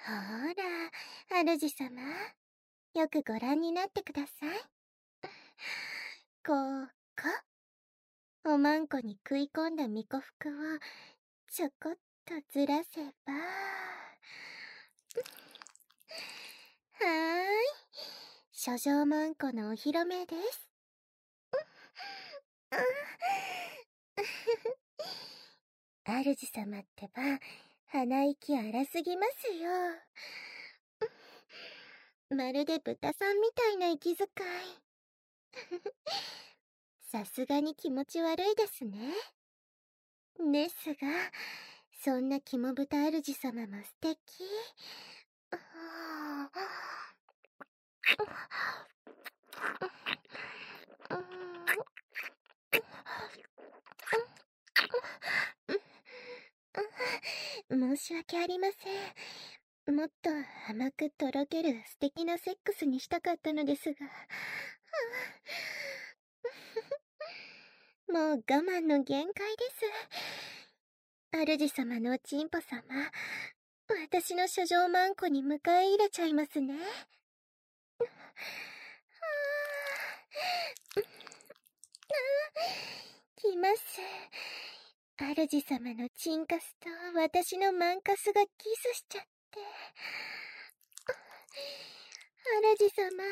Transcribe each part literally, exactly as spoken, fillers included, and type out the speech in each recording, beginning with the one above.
ほら、主様。よくご覧になってください。こうか。おまんこに食い込んだ巫女服をちょこっとずらせば。はーい。書状まんこのお披露目です。主様ってば、鼻息荒すぎますよ。まるで豚さんみたいな息遣い。さすがに気持ち悪いですね。ですが、そんな肝豚主様も素敵。申し訳ありません。もっと甘くとろける素敵なセックスにしたかったのですが。もう我慢の限界です。主様のおちんぽ様、私の書状まんこに迎え入れちゃいますね。来ます。主様のチンカスと私のマンカスがキスしちゃって。主様、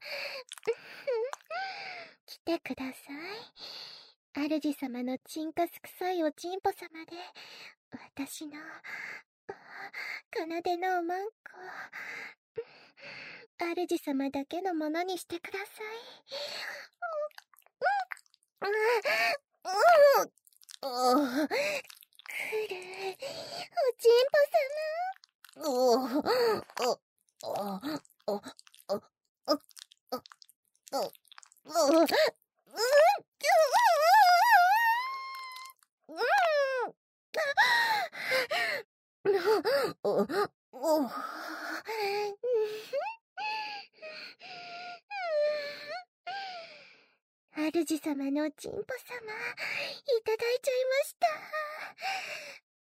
来てください。主様のチンカス臭いおちんぽ様で、私の、奏のおまんこ、主様だけのものにしてください。おー、来る、おちんぽ様。おー、お、お、お、お、お、お、お、お、お、お、主様のおちんぽ様、いただいちゃいました。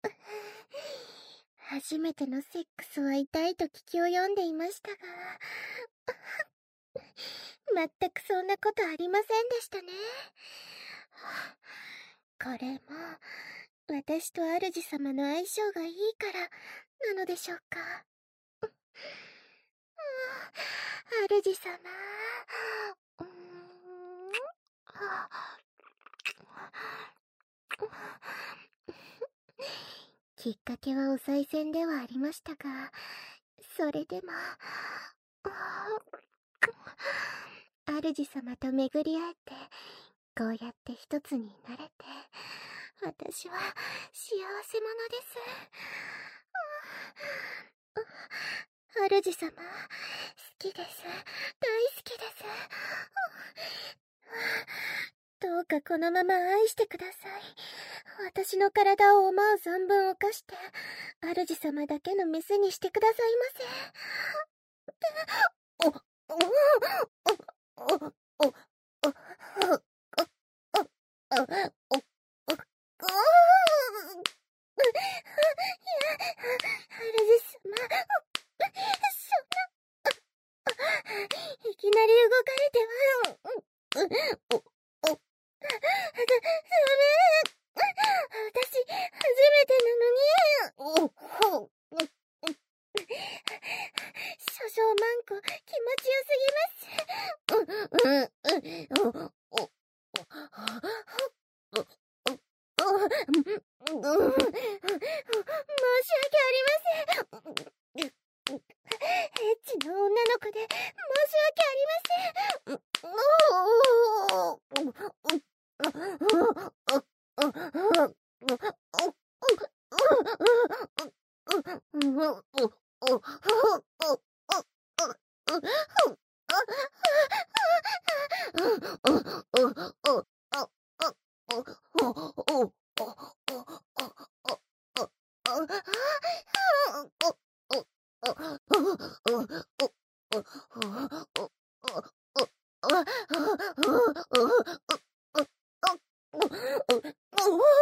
初めてのセックスは痛いと聞き及んでいましたが、全くそんなことありませんでしたね。これも、私と主様の相性がいいからなのでしょうか。主様、うーんきっかけはお賽銭ではありましたが、それでも、主様と巡り会えて、こうやって一つになれて、私は幸せ者です。主様、好きです。大好きです。どうかこのまま愛してください。私の体を思う存分犯して、主様だけのメスにしてくださいませ。お、お、お、お、お、お、お、お、お、いきなり動かれては、お、お、ダメ、私、初めてなのに、お、お、少々マンコ、気持ちよすぎます。うん、うん、お、お、お、申し訳ありません。エッチな女の子で申し訳ありません。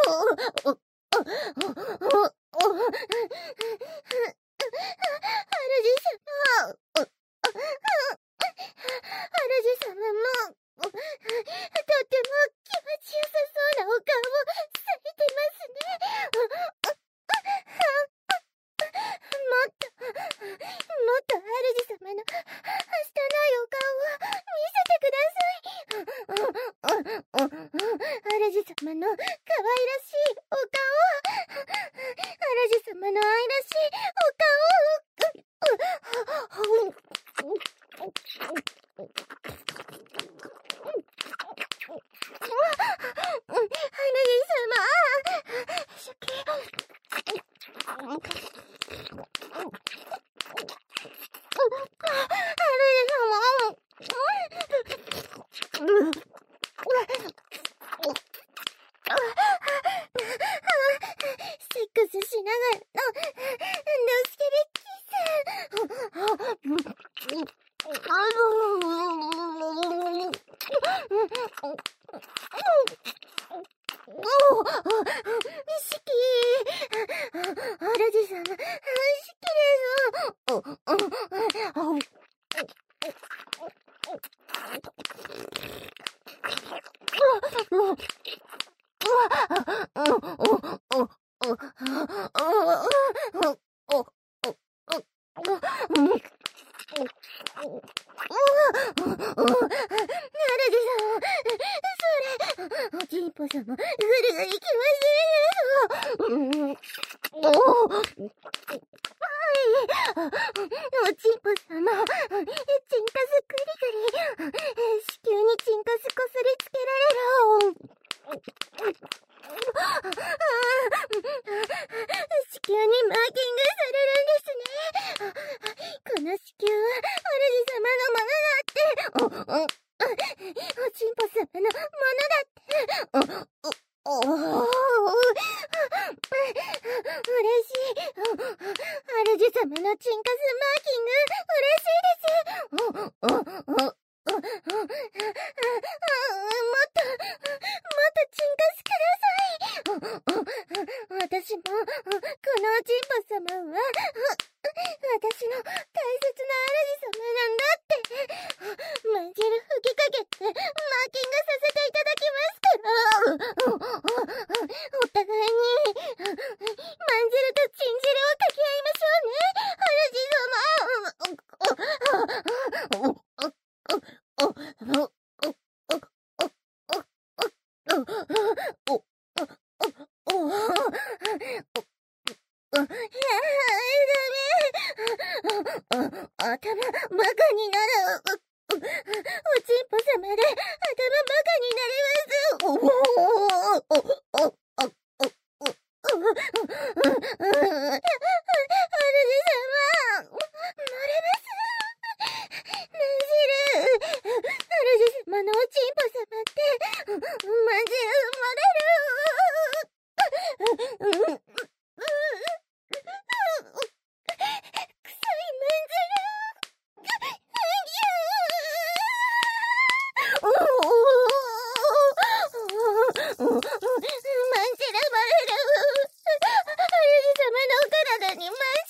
主セックスしながらの、のすけべキス。シキー、主様、シキです。おちんぽ様、ぐるぐるいきません。おちんぽ様、チンカスクリクリ、子宮にチンカスこすりつけられろ。子宮にマーキングされるんですね。この子宮は主様のものだって。おちんぽ様のものだって。おお嬉しい。主様のチンカスマーキング嬉しいです。おおおもっともっとチンカスください。私もこのおちんぽ様は私の大切な主様なんだって。まんじる吹きかけてマーキングさせていただきますから。お互いにまんじるとチンジルをかけ合いましょうね、主様。頭バカになる。おちんぽ様で頭バカになります。おおおおおまんじる、主様のおちんぽ様ってまんじる生まれる。くさいまんじる。おおまんじる生まれる。主様のお体にまんじる。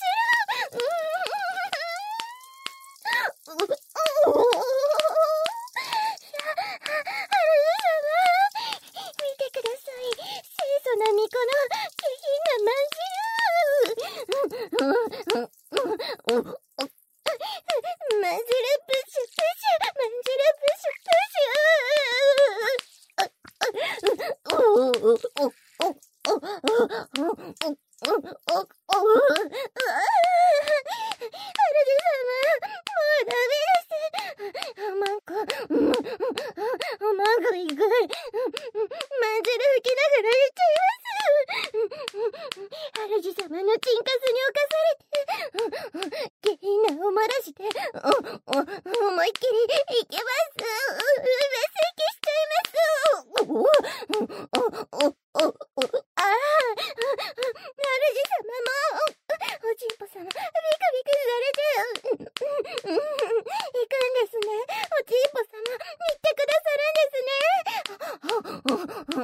主様のチンカスに侵かされて、下品なおまらしで、お、お、思いっきりいけます。上席しちゃいます。お、お、お、お、お、ああ、主様も、おちんぽ様、ビクビクされて、いくんですね。おちんぽ様、言ってくださるんですね。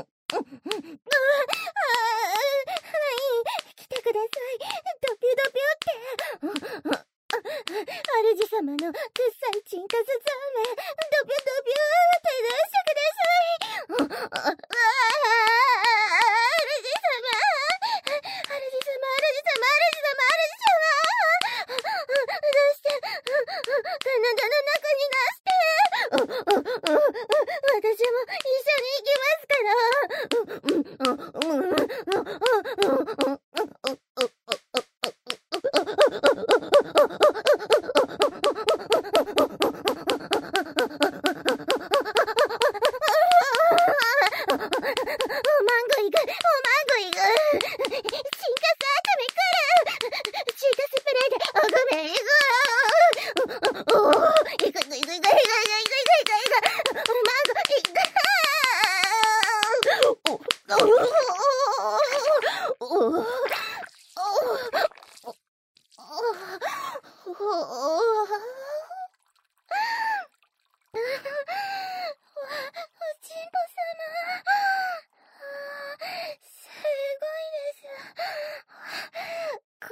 来てください。ドピュドピュって。主様のくっさいチンカスザーメン、ドピュドピュって出してください。ああ、主様。主様、主様、主様、主様。出して、体の中に出して。私も一緒に行きますから。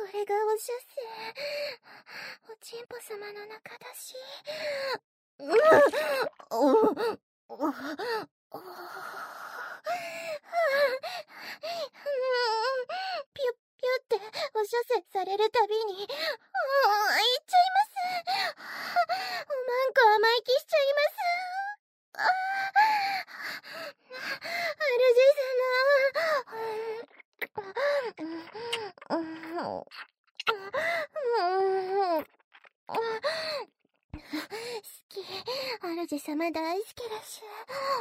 れがおしゃせ。おちんぽ様の中だし。うううううピュッピュっておしゃせされるたびに、ああ、言っちゃいます。おまんこ甘い気しちゃいます。ああ、主様。好き。主様大好きだし。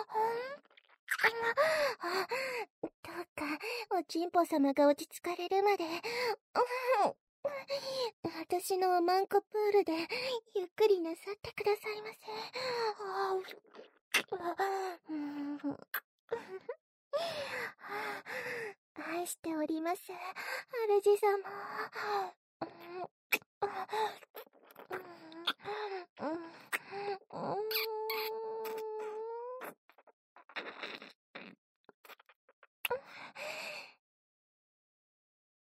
どうか、おちんぽ様が落ち着かれるまで、私のおまんこプールでゆっくりなさってくださいませ。愛しております、主様。